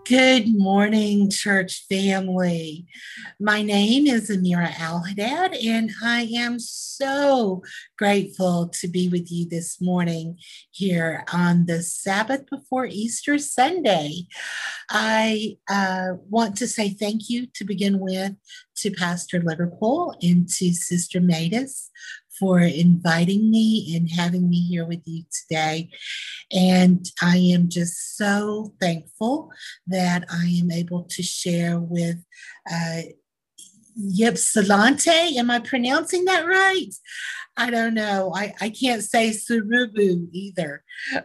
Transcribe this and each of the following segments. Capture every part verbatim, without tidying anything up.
Good morning, church family. My name is Amira Al-Haddad, and I am so grateful to be with you this morning here on the Sabbath before Easter Sunday. I uh, want to say thank you to begin with to Pastor Liverpool and to Sister Matus for inviting me and having me here with you today. And I am just so thankful that I am able to share with uh, Ypsilanti. Am I pronouncing that right? I don't know. I, I can't say Surubu either.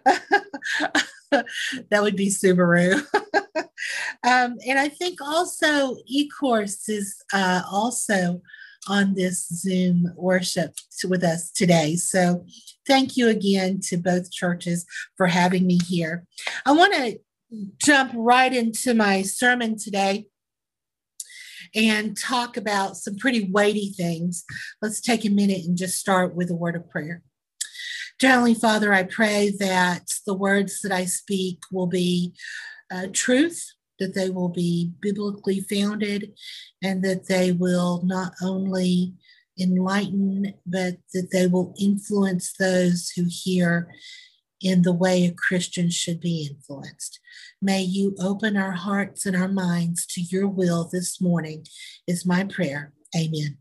That would be Subaru. um, and I think also eCourse is uh, also on this Zoom worship with us today. So thank you again to both churches for having me here. I want to jump right into my sermon today and talk about some pretty weighty things. Let's take a minute and just start with a word of prayer. Dear Heavenly Father, I pray that the words that I speak will be uh, truth, that they will be biblically founded, and that they will not only enlighten, but that they will influence those who hear in the way a Christian should be influenced. May you open our hearts and our minds to your will this morning, is my prayer. Amen.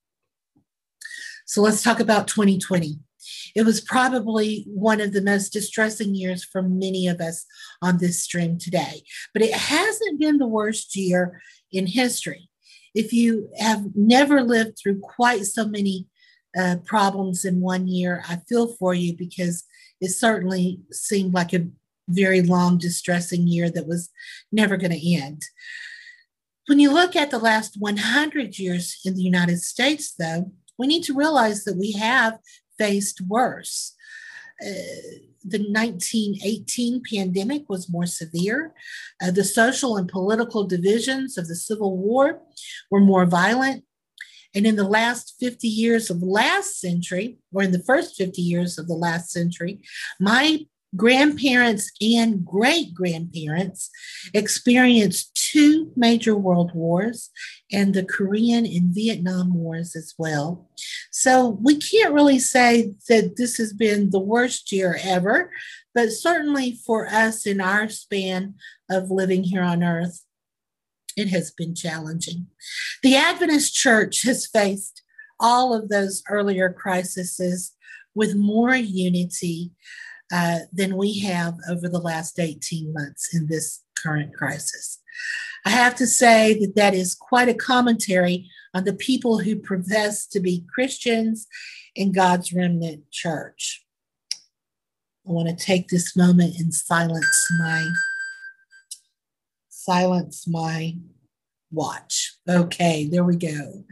So let's talk about twenty twenty. It was probably one of the most distressing years for many of us on this stream today, but it hasn't been the worst year in history. If you have never lived through quite so many uh, problems in one year, I feel for you, because it certainly seemed like a very long, distressing year that was never going to end. When you look at the last one hundred years in the United States, though, we need to realize that we have faced worse. Uh, the nineteen eighteen pandemic was more severe. Uh, the social and political divisions of the Civil War were more violent. And in the last fifty years of last century, or in the first fifty years of the last century, my grandparents and great-grandparents experienced two major world wars and the Korean and Vietnam wars as well. So we can't really say that this has been the worst year ever, but certainly for us in our span of living here on earth, it has been challenging. The Adventist Church has faced all of those earlier crises with more unity uh, than we have over the last eighteen months in this current crisis. I have to say that that is quite a commentary on the people who profess to be Christians in God's remnant church. I want to take this moment and silence my silence my watch. Okay, there we go.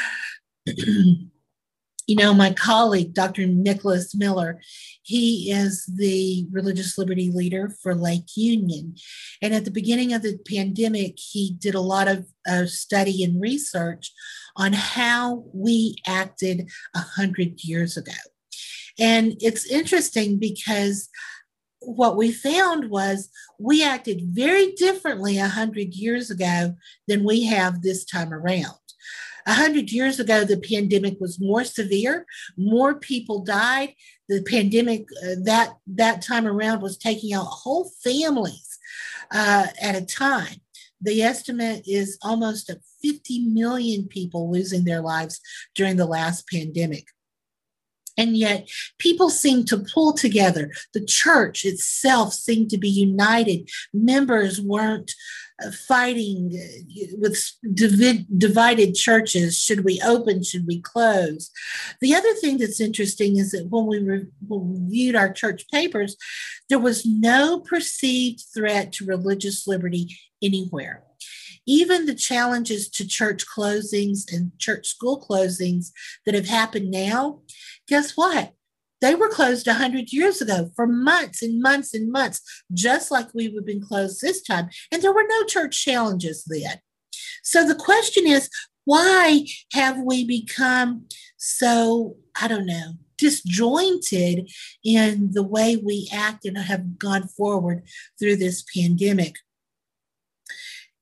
You know, my colleague, Doctor Nicholas Miller, he is the religious liberty leader for Lake Union. And at the beginning of the pandemic, he did a lot of uh, study and research on how we acted one hundred years ago. And it's interesting because what we found was we acted very differently one hundred years ago than we have this time around. one hundred years ago, the pandemic was more severe. More people died. The pandemic uh, that, that time around was taking out whole families uh, at a time. The estimate is almost fifty million people losing their lives during the last pandemic. And yet people seem to pull together. The church itself seemed to be united. Members weren't uh, fighting with divid- divided churches. Should we open? Should we close? The other thing that's interesting is that when we, re- when we reviewed our church papers, there was no perceived threat to religious liberty anywhere. Even the challenges to church closings and church school closings that have happened now, guess what? They were closed one hundred years ago for months and months and months, just like we would have been closed this time. And there were no church challenges then. So the question is, why have we become so, I don't know, disjointed in the way we act and have gone forward through this pandemic?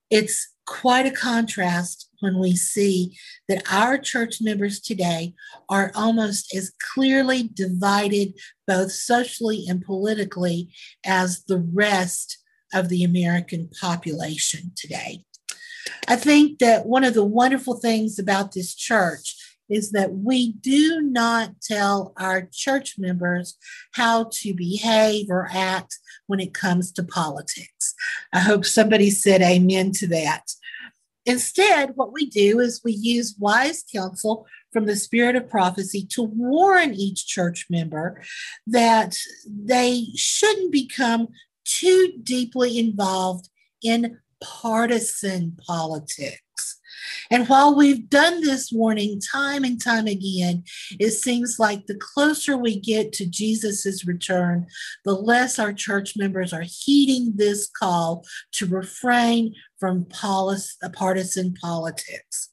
It's quite a contrast when we see that our church members today are almost as clearly divided, both socially and politically, as the rest of the American population today. I think that one of the wonderful things about this church is that we do not tell our church members how to behave or act when it comes to politics. I hope somebody said amen to that. Instead, what we do is we use wise counsel from the spirit of prophecy to warn each church member that they shouldn't become too deeply involved in partisan politics. And while we've done this warning time and time again, it seems like the closer we get to Jesus's return, the less our church members are heeding this call to refrain from partisan politics.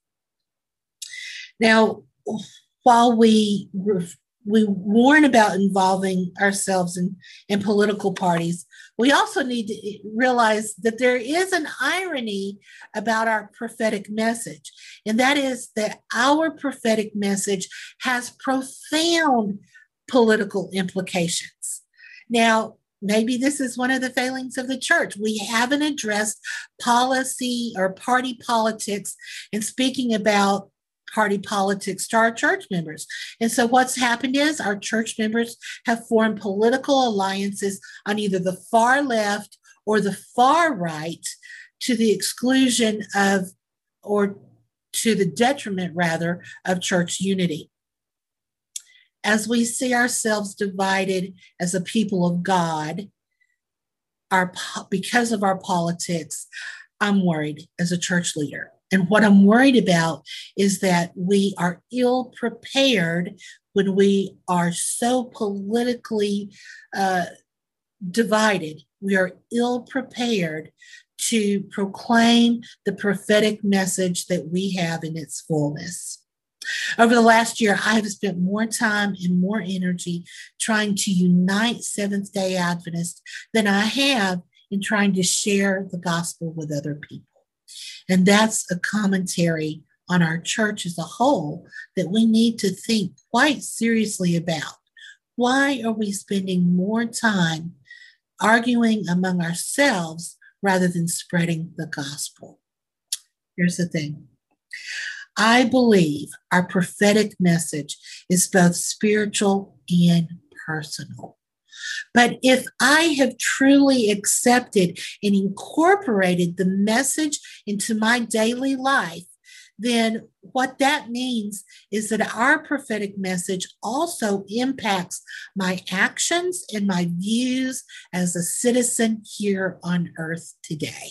Now, while we we warn about involving ourselves in, in political parties, we also need to realize that there is an irony about our prophetic message, and that is that our prophetic message has profound political implications. Now, maybe this is one of the failings of the church. We haven't addressed policy or party politics in speaking about party politics to our church members. And so what's happened is our church members have formed political alliances on either the far left or the far right, to the exclusion of, or to the detriment rather, of church unity. As we see ourselves divided as a people of God, our, because of our politics, I'm worried as a church leader. And what I'm worried about is that we are ill prepared when we are so politically uh, divided. We are ill prepared to proclaim the prophetic message that we have in its fullness. Over the last year, I have spent more time and more energy trying to unite Seventh-day Adventists than I have in trying to share the gospel with other people. And that's a commentary on our church as a whole that we need to think quite seriously about. Why are we spending more time arguing among ourselves rather than spreading the gospel? Here's the thing. I believe our prophetic message is both spiritual and personal. But if I have truly accepted and incorporated the message into my daily life, then what that means is that our prophetic message also impacts my actions and my views as a citizen here on earth today.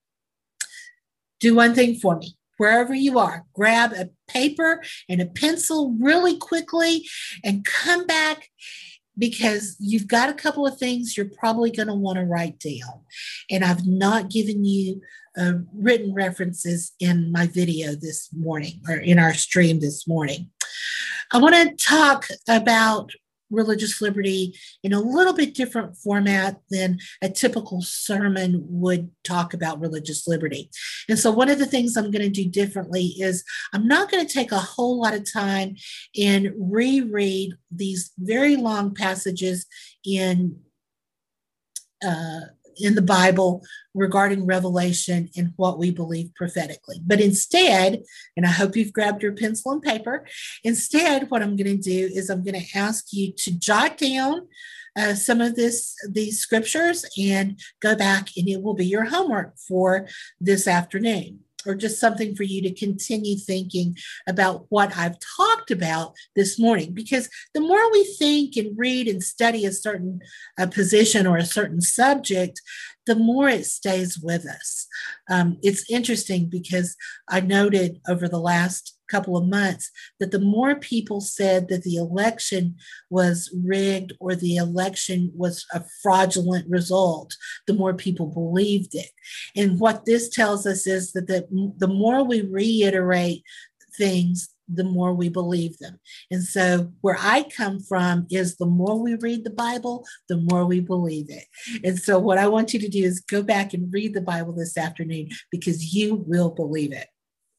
Do one thing for me. Wherever you are, grab a paper and a pencil really quickly and come back, because you've got a couple of things you're probably going to want to write down. And I've not given you uh, written references in my video this morning, or in our stream this morning. I want to talk about religious liberty in a little bit different format than a typical sermon would talk about religious liberty. And so one of the things I'm going to do differently is I'm not going to take a whole lot of time and reread these very long passages in uh, in the Bible regarding Revelation and what we believe prophetically. But instead, and I hope you've grabbed your pencil and paper, instead what I'm going to do is I'm going to ask you to jot down uh, some of this these scriptures and go back, and it will be your homework for this afternoon, or just something for you to continue thinking about what I've talked about this morning. Because the more we think and read and study a certain uh, position or a certain subject, the more it stays with us. Um, it's interesting because I noted over the last couple of months that the more people said that the election was rigged or the election was a fraudulent result, the more people believed it. And what this tells us is that the, the more we reiterate things, the more we believe them. And so where I come from is the more we read the Bible, the more we believe it. And so what I want you to do is go back and read the Bible this afternoon, because you will believe it.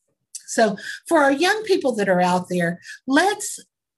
So for our young people that are out there, let's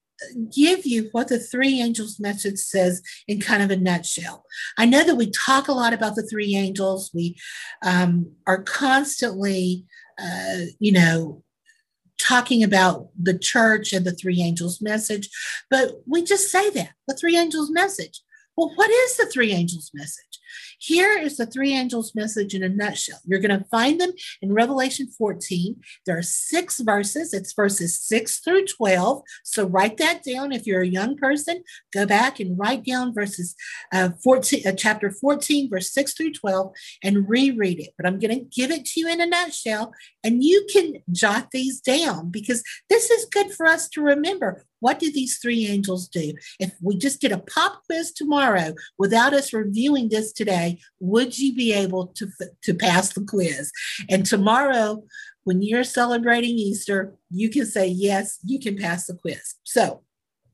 give you what the three angels message says in kind of a nutshell. I know that we talk a lot about the three angels. We um, are constantly, uh, you know, talking about the church and the three angels message, but we just say that, the three angels message. Well, what is the three angels message? Here is the three angels message in a nutshell. You're going to find them in Revelation fourteen. There are six verses. It's verses six through twelve. So write that down. If you're a young person, go back and write down verses uh, fourteen, uh, chapter fourteen, verse six through twelve, and reread it. But I'm going to give it to you in a nutshell, and you can jot these down, because this is good for us to remember. What do these three angels do? If we just did a pop quiz tomorrow without us reviewing this today, would you be able to, to pass the quiz? And tomorrow, when you're celebrating Easter, you can say, yes, you can pass the quiz. So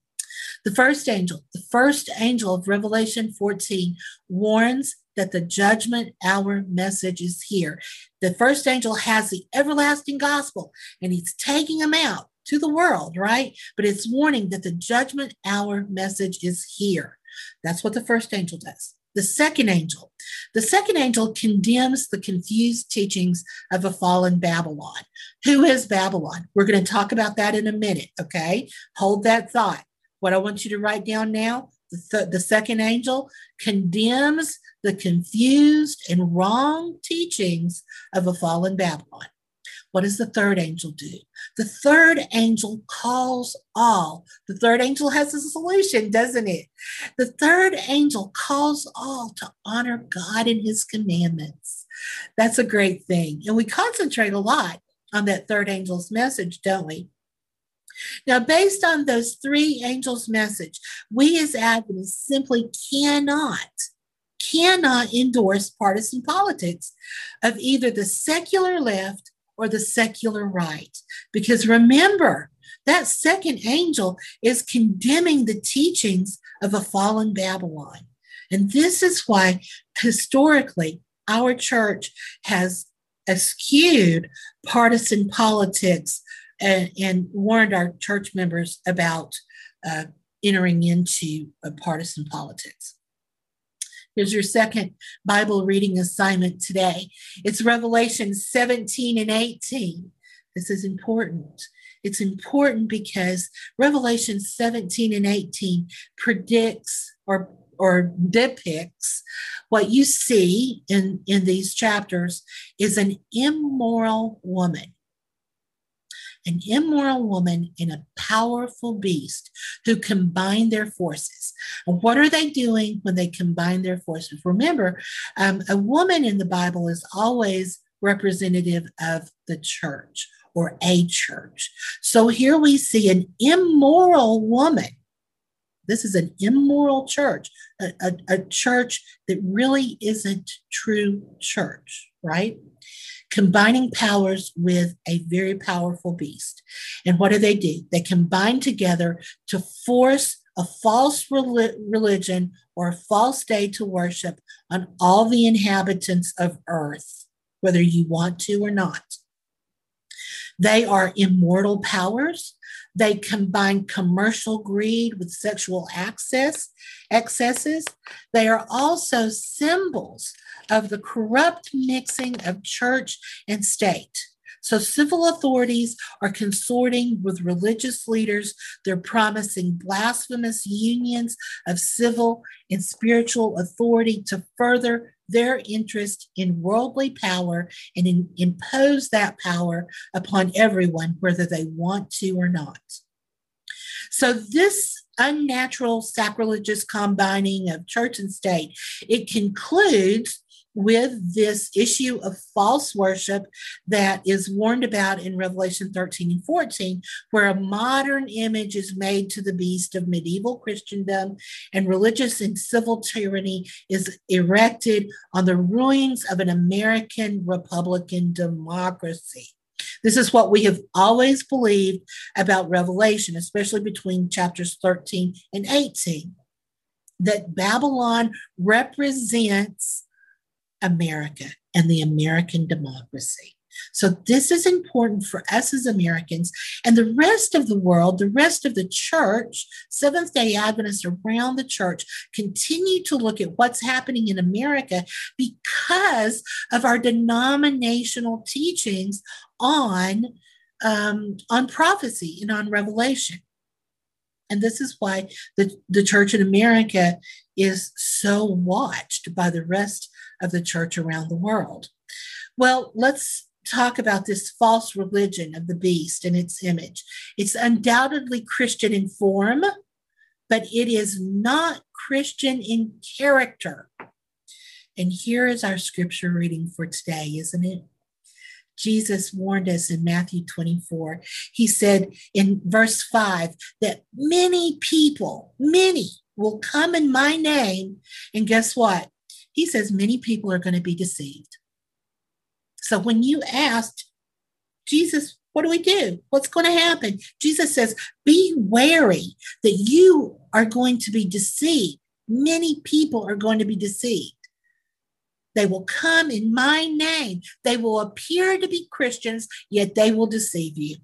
the first angel, the first angel of Revelation fourteen warns that the judgment hour message is here. The first angel has the everlasting gospel, and he's taking them out to the world, right? But it's warning that the judgment hour message is here. That's what the first angel does. The second angel, the second angel condemns the confused teachings of a fallen Babylon. Who is Babylon? We're going to talk about that in a minute, okay? Hold that thought. What I want you to write down now, the, th- the second angel condemns the confused and wrong teachings of a fallen Babylon. What does the third angel do? The third angel calls all. The third angel has a solution, doesn't it? The third angel calls all to honor God and his commandments. That's a great thing. And we concentrate a lot on that third angel's message, don't we? Now, based on those three angels' message, we as Adventists simply cannot, cannot endorse partisan politics of either the secular left or the secular right. Because remember, that second angel is condemning the teachings of a fallen Babylon. And this is why historically our church has eschewed partisan politics and, and warned our church members about uh, entering into uh, partisan politics. Here's your second Bible reading assignment today. It's Revelation seventeen and eighteen. This is important. It's important because Revelation seventeen and eighteen predicts or, or depicts what you see in, in these chapters is an immoral woman. An immoral woman and a powerful beast who combine their forces. And what are they doing when they combine their forces? Remember, um, a woman in the Bible is always representative of the church or a church. So here we see an immoral woman. This is an immoral church, a, a, a church that really isn't true church, right? Combining powers with a very powerful beast. And what do they do? They combine together to force a false religion or a false day to worship on all the inhabitants of earth, whether you want to or not. They are immortal powers. They combine commercial greed with sexual access, excesses. They are also symbols of the corrupt mixing of church and state. So civil authorities are consorting with religious leaders. They're promising blasphemous unions of civil and spiritual authority to further their interest in worldly power and in, impose that power upon everyone, whether they want to or not. So this unnatural sacrilegious combining of church and state, it concludes with this issue of false worship that is warned about in Revelation thirteen and fourteen, where a modern image is made to the beast of medieval Christendom and religious and civil tyranny is erected on the ruins of an American Republican democracy. This is what we have always believed about Revelation, especially between chapters thirteen and eighteen, that Babylon represents America and the American democracy. So this is important for us as Americans, and the rest of the world, the rest of the church, Seventh-day Adventists around the church, continue to look at what's happening in America because of our denominational teachings on, um, on prophecy and on Revelation. And this is why the, the church in America is so watched by the rest of the church around the world. Well, let's talk about this false religion of the beast and its image. It's undoubtedly Christian in form, but it is not Christian in character. And here is our scripture reading for today, isn't it? Jesus warned us in Matthew twenty-four. He said in verse five that many people, many will come in my name. And guess what? He says many people are going to be deceived. So when you asked Jesus, what do we do? What's going to happen? Jesus says, be wary that you are going to be deceived. Many people are going to be deceived. They will come in my name. They will appear to be Christians, yet they will deceive you.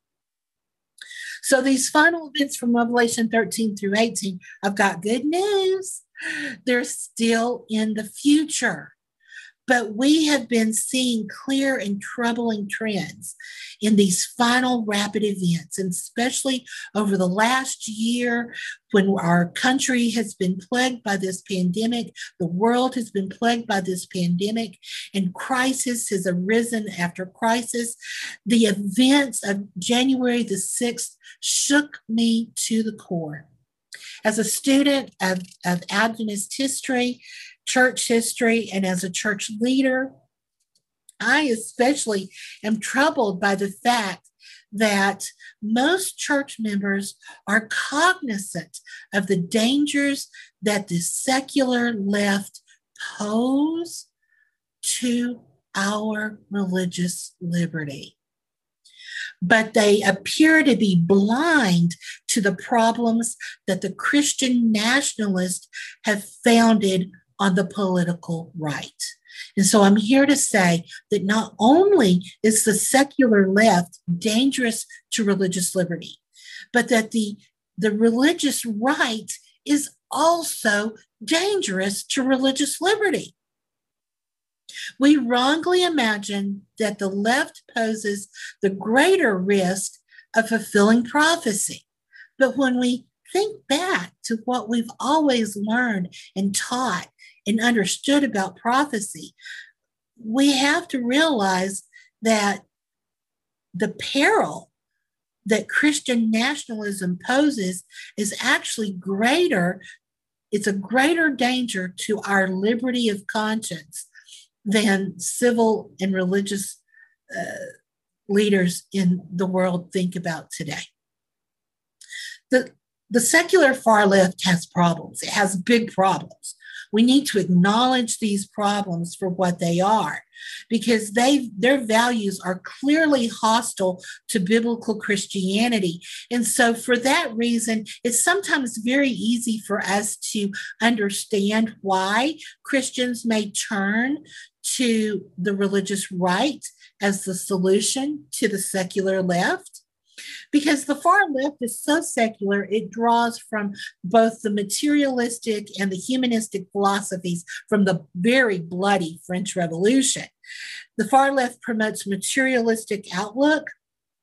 So these final events from Revelation thirteen through eighteen, I've got good news. They're still in the future. But we have been seeing clear and troubling trends in these final rapid events, and especially over the last year when our country has been plagued by this pandemic, the world has been plagued by this pandemic, and crisis has arisen after crisis. The events of January the sixth shook me to the core. As a student of, of Adventist history, church history, and as a church leader, I especially am troubled by the fact that most church members are cognizant of the dangers that the secular left pose to our religious liberty. But they appear to be blind to the problems that the Christian nationalists have founded on the political right. And so I'm here to say that not only is the secular left dangerous to religious liberty, but that the, the religious right is also dangerous to religious liberty. We wrongly imagine that the left poses the greater risk of fulfilling prophecy. But when we think back to what we've always learned and taught and understood about prophecy, we have to realize that the peril that Christian nationalism poses is actually greater. It's a greater danger to our liberty of conscience than civil and religious uh, leaders in the world think about today. The, the secular far left has problems. It has big problems. We need to acknowledge these problems for what they are, because they their values are clearly hostile to biblical Christianity. And so for that reason, it's sometimes very easy for us to understand why Christians may turn to the religious right as the solution to the secular left. Because the far left is so secular, it draws from both the materialistic and the humanistic philosophies from the very bloody French Revolution. The far left promotes materialistic outlook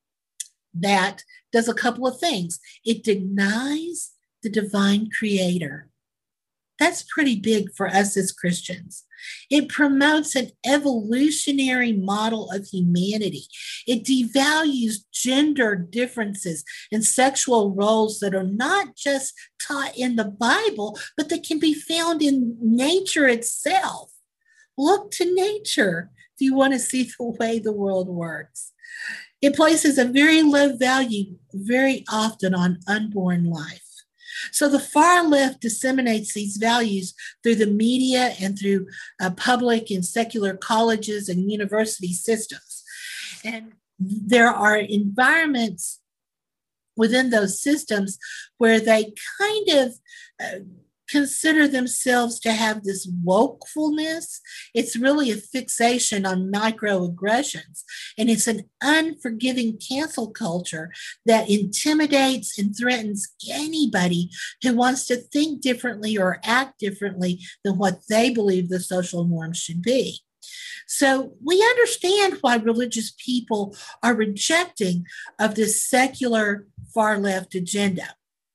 that does a couple of things. It denies the divine creator. That's pretty big for us as Christians. It promotes an evolutionary model of humanity. It devalues gender differences and sexual roles that are not just taught in the Bible, but that can be found in nature itself. Look to nature if you want to see the way the world works. It places a very low value very often on unborn life. So the far left disseminates these values through the media and through uh, public and secular colleges and university systems. And there are environments within those systems where they kind of uh, consider themselves to have this wokefulness. It's really a fixation on microaggressions. And it's an unforgiving cancel culture that intimidates and threatens anybody who wants to think differently or act differently than what they believe the social norms should be. So we understand why religious people are rejecting of this secular far left agenda.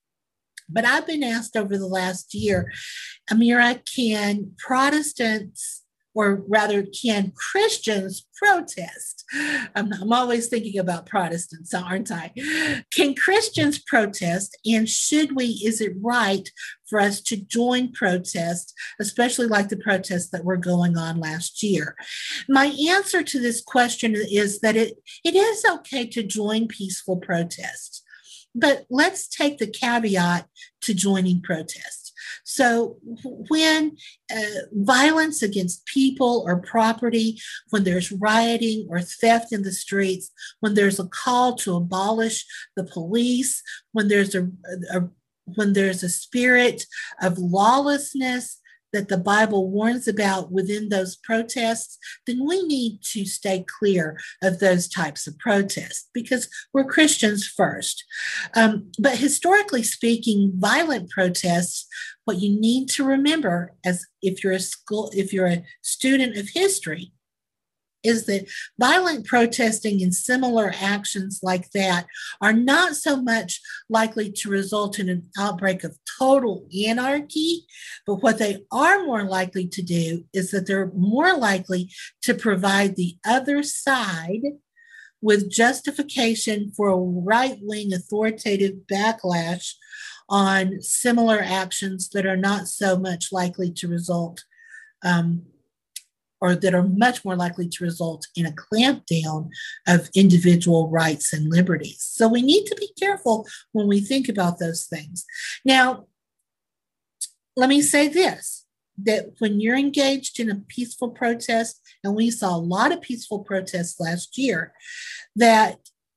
But I've been asked over the last year, Amira, can Protestants, or rather, can Christians protest? I'm, I'm always thinking about Protestants, aren't I? Can Christians protest? And should we, is it right for us to join protests, especially like the protests that were going on last year? My answer to this question is that it, it is okay to join peaceful protests. But let's take the caveat to joining protests. So when uh, violence against people or property, when there's rioting or theft in the streets, when there's a call to abolish the police, when there's a, a when there's a spirit of lawlessness that the Bible warns about within those protests, then we need to stay clear of those types of protests because we're Christians first. Um, but historically speaking, violent protests, what you need to remember as if you're a school, if you're a student of history, is that violent protesting and similar actions like that are not so much likely to result in an outbreak of total anarchy, but what they are more likely to do is that they're more likely to provide the other side with justification for a right-wing authoritative backlash on similar actions that are not so much likely to result um, or that are much more likely to result in a clampdown of individual rights and liberties. So we need to be careful when we think about those things. Now, let me say this, that when you're engaged in a peaceful protest, and we saw a lot of peaceful protests last year, that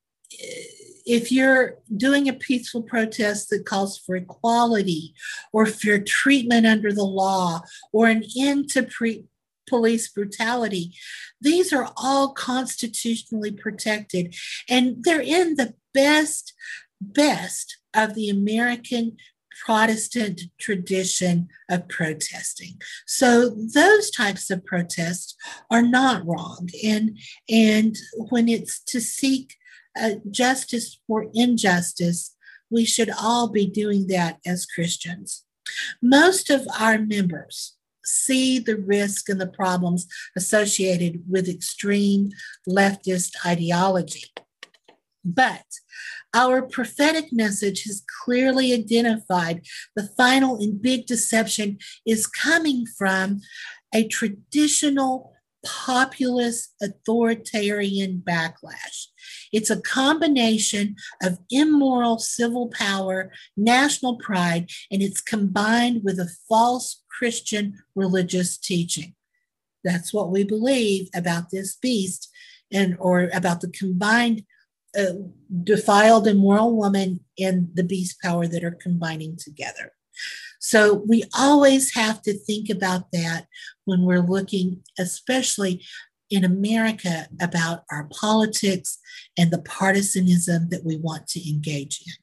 if you're doing a peaceful protest that calls for equality or for treatment under the law or an end to pre- police brutality, these are all constitutionally protected, and they're in the best, best of the American Protestant tradition of protesting. So those types of protests are not wrong. And, and when it's to seek uh, justice for injustice, we should all be doing that as Christians. Most of our members see the risk and the problems associated with extreme leftist ideology. But our prophetic message has clearly identified the final and big deception is coming from a traditional populist authoritarian backlash. It's a combination of immoral civil power, national pride, and it's combined with a false Christian religious teaching. That's what we believe about this beast and or about the combined uh, defiled immoral woman and the beast power that are combining together. So we always have to think about that when we're looking, especially in America, about our politics and the partisanism that we want to engage in.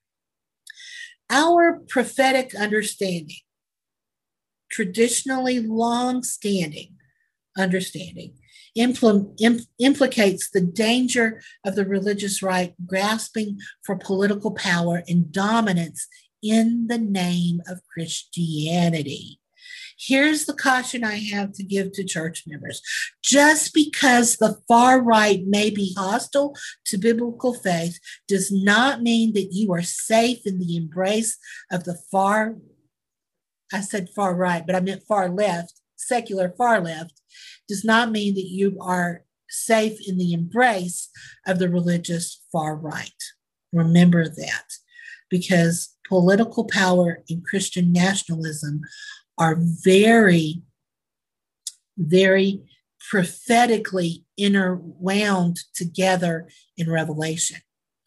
Our prophetic understanding, traditionally long-standing understanding, impl- imp- implicates the danger of the religious right grasping for political power and dominance in the name of Christianity. Here's the caution I have to give to church members. Just because the far right may be hostile to biblical faith does not mean that you are safe in the embrace of the far, I said far right, but I meant far left, secular far left, does not mean that you are safe in the embrace of the religious far right. Remember that, because political power and Christian nationalism are very, very prophetically interwound together in Revelation.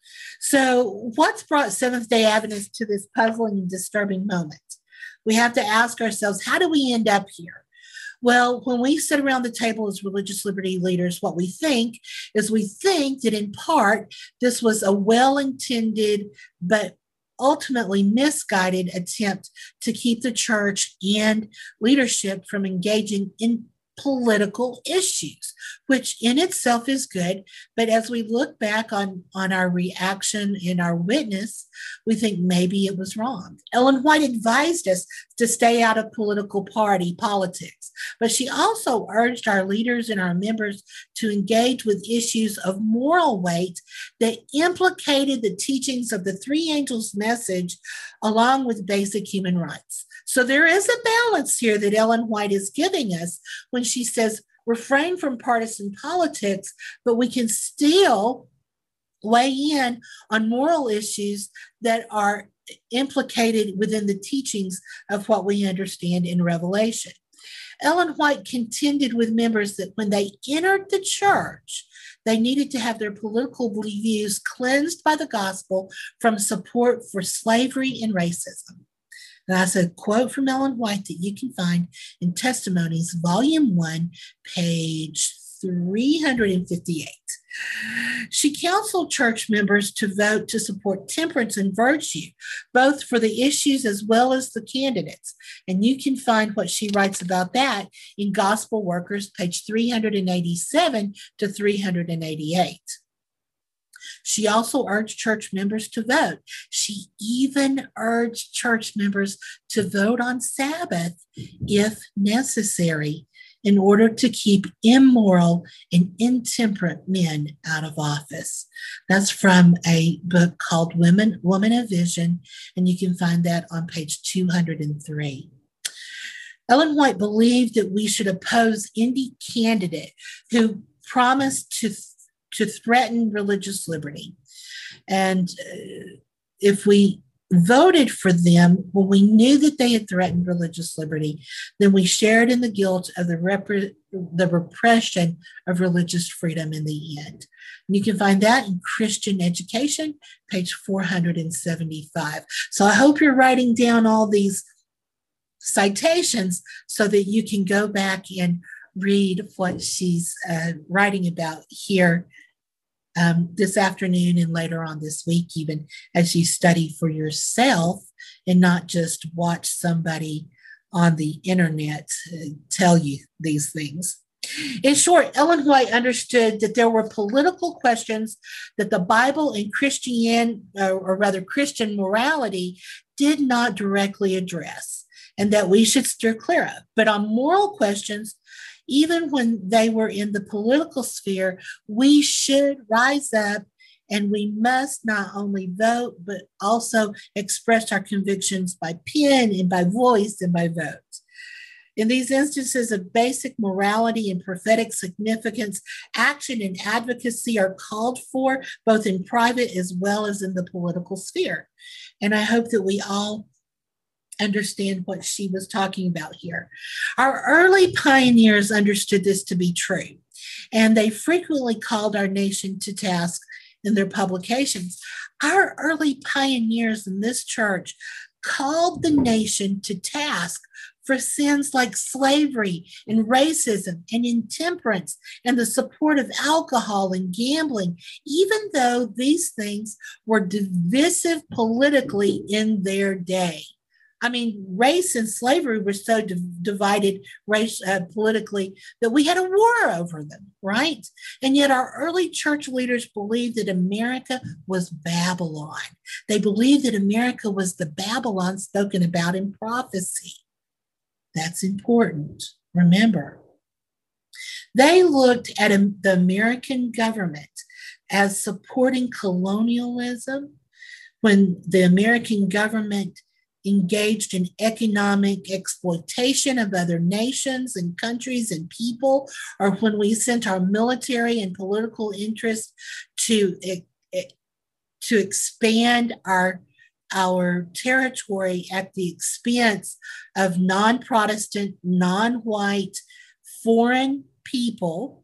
So, what's brought Seventh-day Adventists to this puzzling and disturbing moment? We have to ask ourselves, how do we end up here? Well, when we sit around the table as religious liberty leaders, what we think is we think that in part this was a well-intended but ultimately misguided attempt to keep the church and leadership from engaging in political issues, which in itself is good. But as we look back on, on our reaction and our witness, we think maybe it was wrong. Ellen White advised us to stay out of political party politics, but she also urged our leaders and our members to engage with issues of moral weight that implicated the teachings of the three angels' message along with basic human rights. So there is a balance here that Ellen White is giving us when she says refrain from partisan politics, but we can still weigh in on moral issues that are implicated within the teachings of what we understand in Revelation. Ellen White contended with members that when they entered the church, they needed to have their political views cleansed by the gospel from support for slavery and racism. And that's a quote from Ellen White that you can find in Testimonies, Volume one, page three hundred fifty-eight. She counseled church members to vote to support temperance and virtue, both for the issues as well as the candidates. And you can find what she writes about that in Gospel Workers, page three hundred eighty-seven to three hundred eighty-eight. She also urged church members to vote. She even urged church members to vote on Sabbath if necessary in order to keep immoral and intemperate men out of office. That's from a book called Women, Woman of Vision, and you can find that on page two hundred three. Ellen White believed that we should oppose any candidate who promised to to threaten religious liberty. And uh, if we voted for them when we knew that they had threatened religious liberty, then we shared in the guilt of the, rep- the repression of religious freedom in the end. And you can find that in Christian Education, page four hundred seventy-five. So I hope you're writing down all these citations so that you can go back and read what she's uh, writing about here um, this afternoon and later on this week, even as you study for yourself and not just watch somebody on the internet uh, tell you these things. In short, Ellen White understood that there were political questions that the Bible and Christian, uh, or rather Christian morality, did not directly address, and that we should steer clear of. But on moral questions, even when they were in the political sphere, we should rise up and we must not only vote, but also express our convictions by pen and by voice and by vote. In these instances of basic morality and prophetic significance, action and advocacy are called for, both in private as well as in the political sphere. And I hope that we all understand what she was talking about here. Our early pioneers understood this to be true, and they frequently called our nation to task in their publications. Our early pioneers in this church called the nation to task for sins like slavery and racism and intemperance and the support of alcohol and gambling, even though these things were divisive politically in their day. I mean, race and slavery were so div- divided race uh, politically that we had a war over them, right? And yet our early church leaders believed that America was Babylon. They believed that America was the Babylon spoken about in prophecy. That's important. Remember, they looked at a, the American government as supporting colonialism when the American government engaged in economic exploitation of other nations and countries and people, or when we sent our military and political interests to, to expand our, our territory at the expense of non-Protestant, non-white, foreign people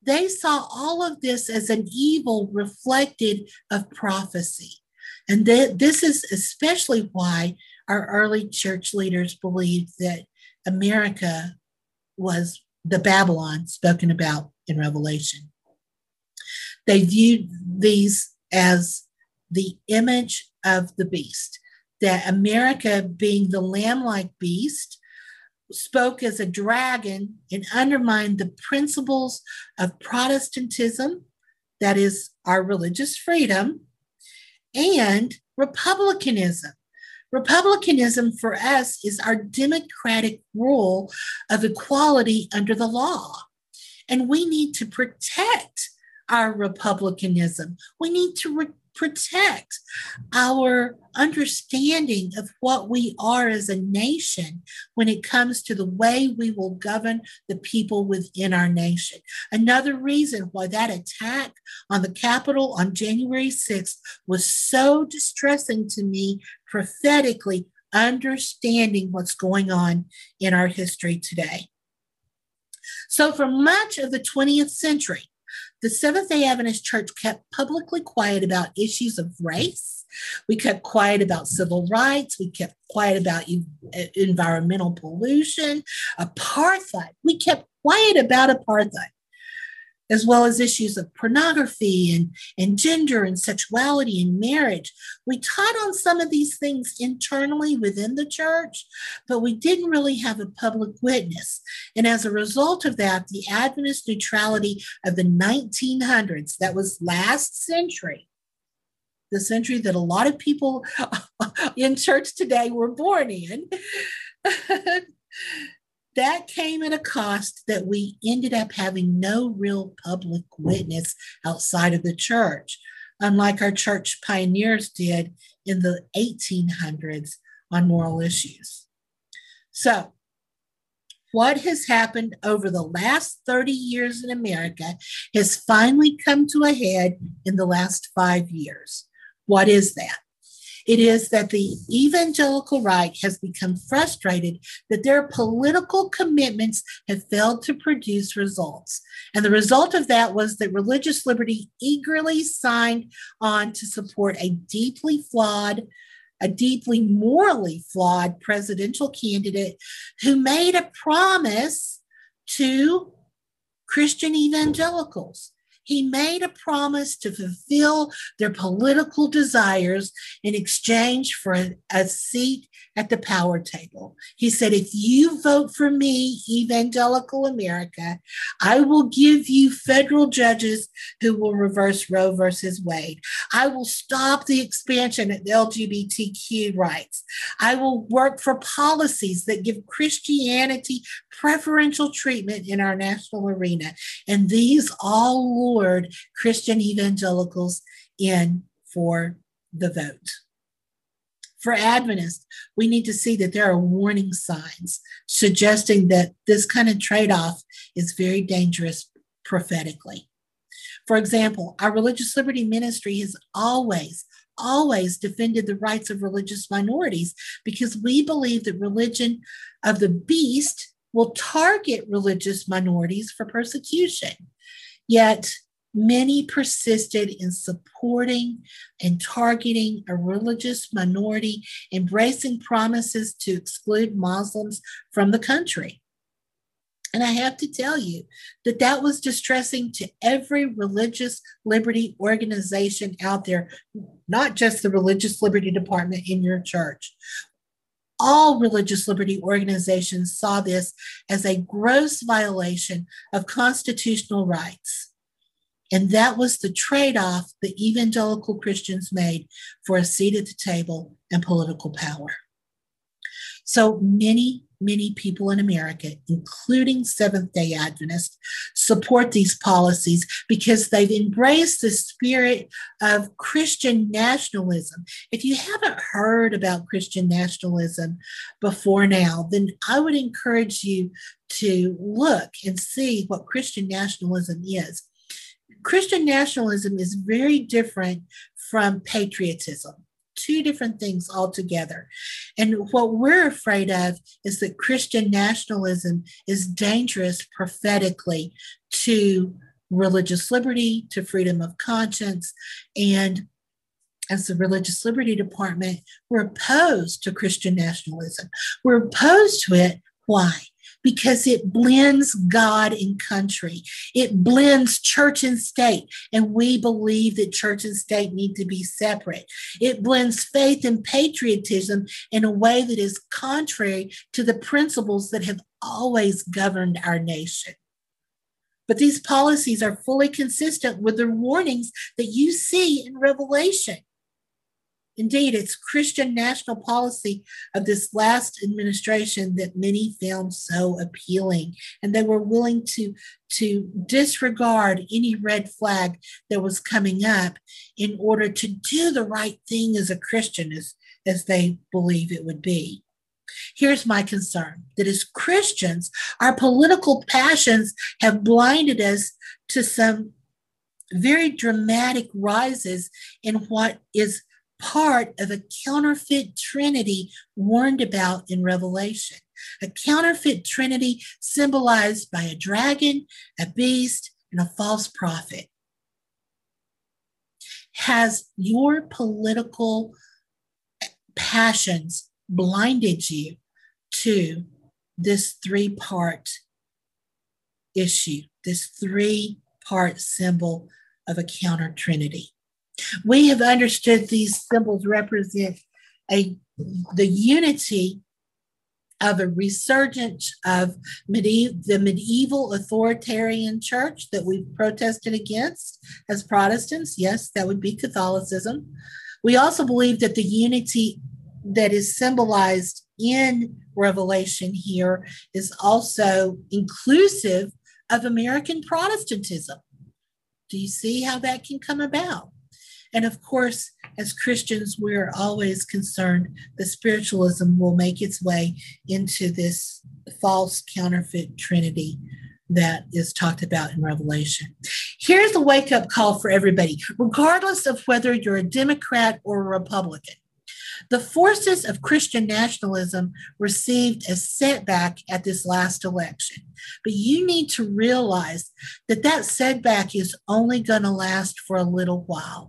They saw all of this as an evil reflected of prophecy. And th- this is especially why our early church leaders believed that America was the Babylon spoken about in Revelation. They viewed these as the image of the beast, that America, being the lamb-like beast, spoke as a dragon and undermined the principles of Protestantism, that is, our religious freedom, and republicanism. Republicanism for us is our democratic rule of equality under the law. And we need to protect our republicanism. We need to re- protect our understanding of what we are as a nation when it comes to the way we will govern the people within our nation. Another reason why that attack on the Capitol on January sixth was so distressing to me, prophetically understanding what's going on in our history today. So for much of the twentieth century, the Seventh-day Adventist Church kept publicly quiet about issues of race. We kept quiet about civil rights. We kept quiet about environmental pollution, apartheid. We kept quiet about apartheid, as well as issues of pornography and, and gender and sexuality and marriage. We taught on some of these things internally within the church, but we didn't really have a public witness. And as a result of that, the Adventist neutrality of the nineteen hundreds, that was last century, the century that a lot of people in church today were born in, that came at a cost that we ended up having no real public witness outside of the church, unlike our church pioneers did in the eighteen hundreds on moral issues. So, what has happened over the last thirty years in America has finally come to a head in the last five years. What is that? It is that the evangelical right has become frustrated that their political commitments have failed to produce results. And the result of that was that religious liberty eagerly signed on to support a deeply flawed, a deeply morally flawed presidential candidate who made a promise to Christian evangelicals. He made a promise to fulfill their political desires in exchange for a, a seat at the power table. He said, if you vote for me, evangelical America, I will give you federal judges who will reverse Roe versus Wade. I will stop the expansion of L G B T Q rights. I will work for policies that give Christianity preferential treatment in our national arena. And these all lured Christian evangelicals in for the vote. For Adventists, we need to see that there are warning signs suggesting that this kind of trade-off is very dangerous prophetically. For example, our religious liberty ministry has always, always defended the rights of religious minorities because we believe that religion of the beast will target religious minorities for persecution. Yet, many persisted in supporting and targeting a religious minority, embracing promises to exclude Muslims from the country. And I have to tell you that that was distressing to every religious liberty organization out there, not just the Religious Liberty Department in your church. All religious liberty organizations saw this as a gross violation of constitutional rights. And that was the trade-off that evangelical Christians made for a seat at the table and political power. So many, many people in America, including Seventh-day Adventists, support these policies because they've embraced the spirit of Christian nationalism. If you haven't heard about Christian nationalism before now, then I would encourage you to look and see what Christian nationalism is. Christian nationalism is very different from patriotism. Two different things altogether. And what we're afraid of is that Christian nationalism is dangerous prophetically to religious liberty to freedom of conscience. And as the Religious Liberty Department, we're opposed to Christian nationalism. We're opposed to it. Why? Because it blends God and country. It blends church and state, and we believe that church and state need to be separate. It blends faith and patriotism in a way that is contrary to the principles that have always governed our nation. But these policies are fully consistent with the warnings that you see in Revelation. Indeed, it's Christian national policy of this last administration that many found so appealing, and they were willing to, to disregard any red flag that was coming up in order to do the right thing as a Christian, as, as they believe it would be. Here's my concern, that as Christians, our political passions have blinded us to some very dramatic rises in what is part of a counterfeit trinity warned about in Revelation. A counterfeit trinity symbolized by a dragon, a beast, and a false prophet. Has your political passions blinded you to this three-part issue, this three-part symbol of a counter trinity? We have understood these symbols represent a, the unity of a resurgence of medieval, the medieval authoritarian church that we've protested against as Protestants. Yes, that would be Catholicism. We also believe that the unity that is symbolized in Revelation here is also inclusive of American Protestantism. Do you see how that can come about? And of course, as Christians, we're always concerned that spiritualism will make its way into this false counterfeit trinity that is talked about in Revelation. Here's a wake-up call for everybody, regardless of whether you're a Democrat or a Republican. The forces of Christian nationalism received a setback at this last election, but you need to realize that that setback is only going to last for a little while,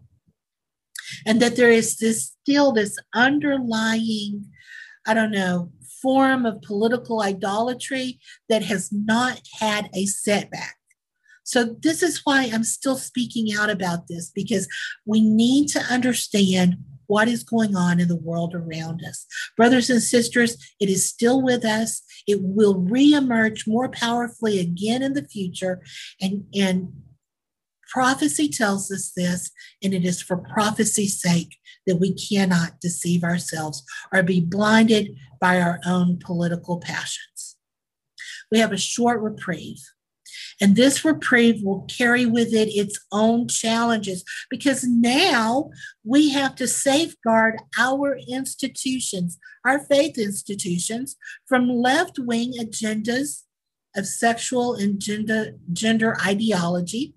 and that there is this still this underlying, I don't know, form of political idolatry that has not had a setback. So this is why I'm still speaking out about this, because we need to understand what is going on in the world around us. Brothers and sisters, it is still with us. It will reemerge more powerfully again in the future. And, and prophecy tells us this, and it is for prophecy's sake that we cannot deceive ourselves or be blinded by our own political passions. We have a short reprieve. And this reprieve will carry with it its own challenges, because now we have to safeguard our institutions, our faith institutions, from left-wing agendas of sexual and gender, gender ideology.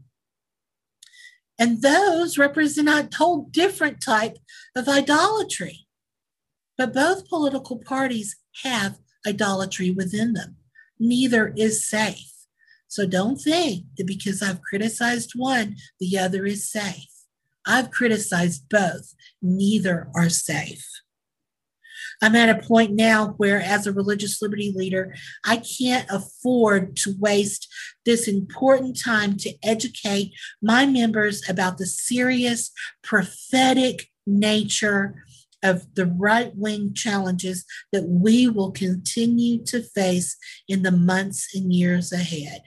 And those represent a whole different type of idolatry. But both political parties have idolatry within them. Neither is safe. So don't think that because I've criticized one, the other is safe. I've criticized both. Neither are safe. I'm at a point now where, as a religious liberty leader, I can't afford to waste this important time to educate my members about the serious prophetic nature of the right-wing challenges that we will continue to face in the months and years ahead.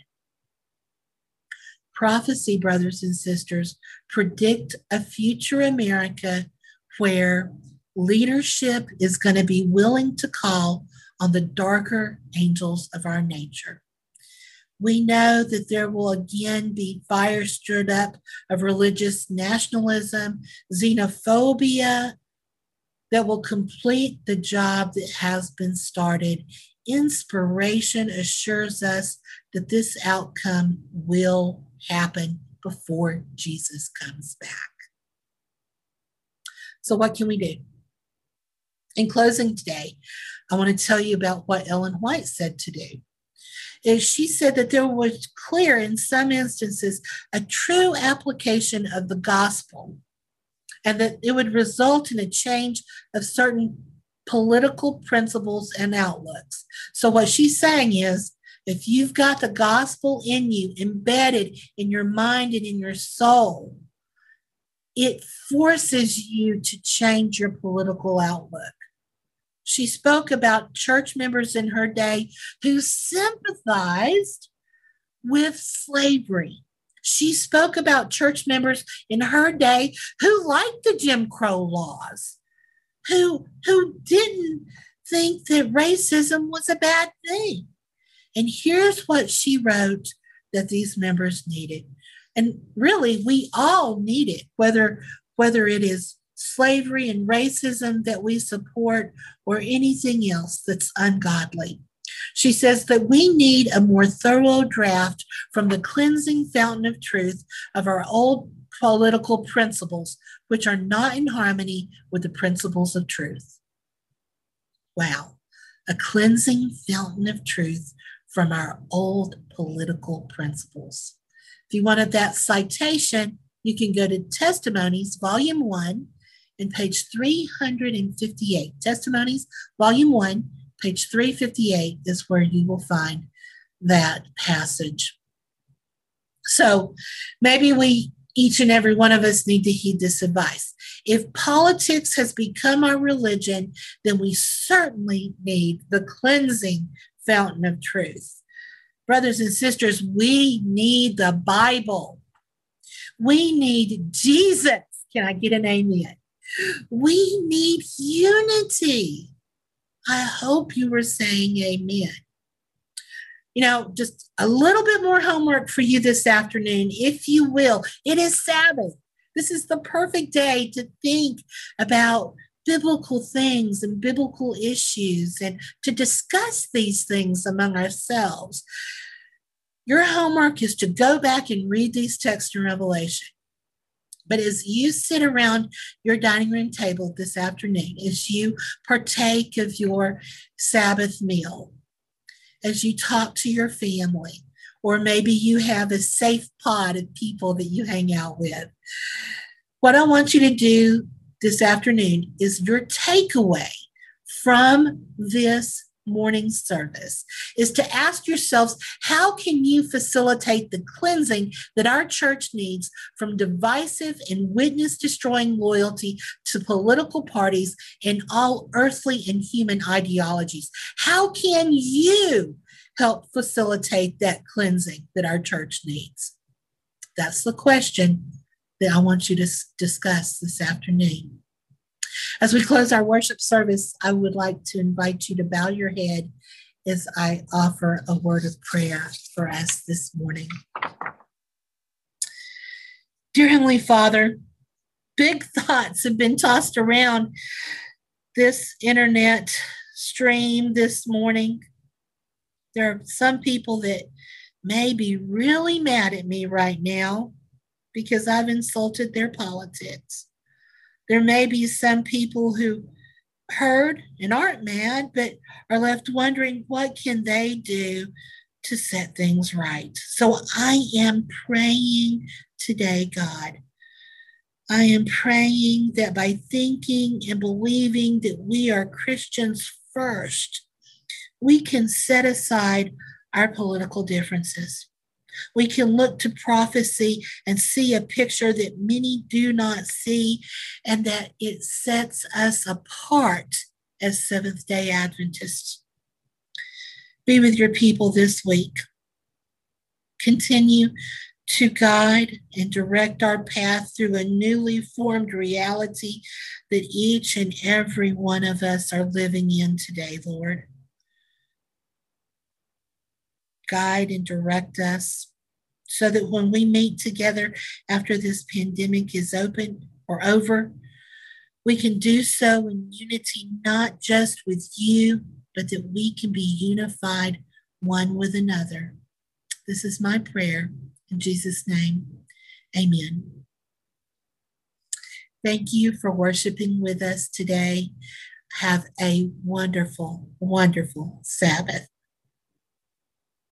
Prophecy, brothers and sisters, predict a future America where leadership is going to be willing to call on the darker angels of our nature. We know that there will again be fire stirred up of religious nationalism, xenophobia, that will complete the job that has been started. Inspiration assures us that this outcome will happen before Jesus comes back. So what can we do? In closing today, I want to tell you about what Ellen White said to do. is she said that there was clear in some instances a true application of the gospel, and that it would result in a change of certain political principles and outlooks. So what she's saying is, if you've got the gospel in you, embedded in your mind and in your soul, it forces you to change your political outlook. She spoke about church members in her day who sympathized with slavery. She spoke about church members in her day who liked the Jim Crow laws, who, who didn't think that racism was a bad thing. And here's what she wrote that these members needed. And really, we all need it, whether, whether it is slavery and racism that we support or anything else that's ungodly. She says that we need a more thorough draft from the cleansing fountain of truth of our old political principles, which are not in harmony with the principles of truth. Wow, a cleansing fountain of truth from our old political principles. If you wanted that citation, you can go to Testimonies, Volume one, and page three hundred fifty-eight. Testimonies, Volume one, page three fifty-eight is where you will find that passage. So maybe we, each and every one of us, need to heed this advice. If politics has become our religion, then we certainly need the cleansing fountain of truth. Brothers and sisters, we need the Bible. We need Jesus. Can I get an amen? We need unity. I hope you were saying amen. You know, just a little bit more homework for you this afternoon, if you will. It is Sabbath. This is the perfect day to think about biblical things and biblical issues and to discuss these things among ourselves. Your homework is to go back and read these texts in Revelation. But as you sit around your dining room table this afternoon, as you partake of your Sabbath meal, as you talk to your family, or maybe you have a safe pod of people that you hang out with, what I want you to do this afternoon is your takeaway from this morning service is to ask yourselves, how can you facilitate the cleansing that our church needs from divisive and witness-destroying loyalty to political parties and all earthly and human ideologies? How can you help facilitate that cleansing that our church needs? That's the question that I want you to discuss this afternoon. As we close our worship service, I would like to invite you to bow your head as I offer a word of prayer for us this morning. Dear Heavenly Father, big thoughts have been tossed around this internet stream this morning. There are some people that may be really mad at me right now because I've insulted their politics. There may be some people who heard and aren't mad, but are left wondering what can they do to set things right. So I am praying today, God. I am praying that by thinking and believing that we are Christians first, we can set aside our political differences. We can look to prophecy and see a picture that many do not see, and that it sets us apart as Seventh-day Adventists. Be with your people this week. Continue to guide and direct our path through a newly formed reality that each and every one of us are living in today, Lord. Guide and direct us so that when we meet together after this pandemic is open or over, we can do so in unity, not just with you, but that we can be unified one with another. This is my prayer in Jesus' name. Amen. Thank you for worshiping with us today. Have a wonderful, wonderful Sabbath.